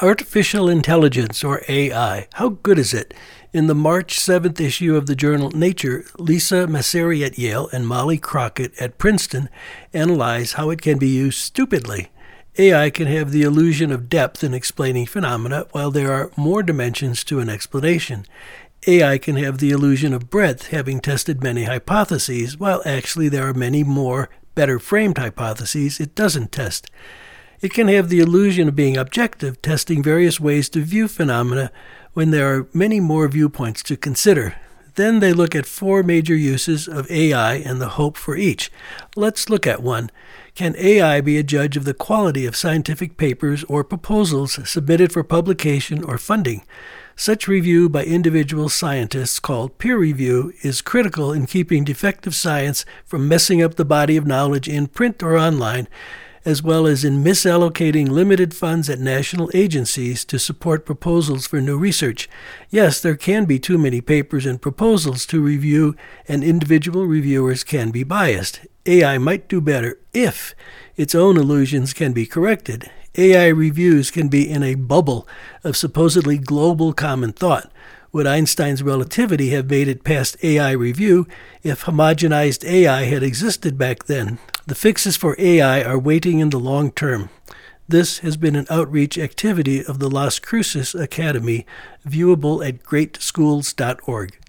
Artificial Intelligence, or AI, how good is it? In the March 7th issue of the journal Nature, Lisa Masseri at Yale and Molly Crockett at Princeton analyze how it can be used stupidly. AI can have the illusion of depth in explaining phenomena, while there are more dimensions to an explanation. AI can have the illusion of breadth, having tested many hypotheses, while actually there are many more, better-framed hypotheses it doesn't test. It can have the illusion of being objective, testing various ways to view phenomena when there are many more viewpoints to consider. Then they look at 4 major uses of AI and the hope for each. Let's look at one. Can AI be a judge of the quality of scientific papers or proposals submitted for publication or funding? Such review by individual scientists, called peer review, is critical in keeping defective science from messing up the body of knowledge in print or online, as well as in misallocating limited funds at national agencies to support proposals for new research. Yes, there can be too many papers and proposals to review, and individual reviewers can be biased. AI might do better if its own illusions can be corrected. AI reviews can be in a bubble of supposedly global common thought. Would Einstein's relativity have made it past AI review if homogenized AI had existed back then? The fixes for AI are waiting in the long term. This has been an outreach activity of the Las Cruces Academy, viewable at greatschools.org.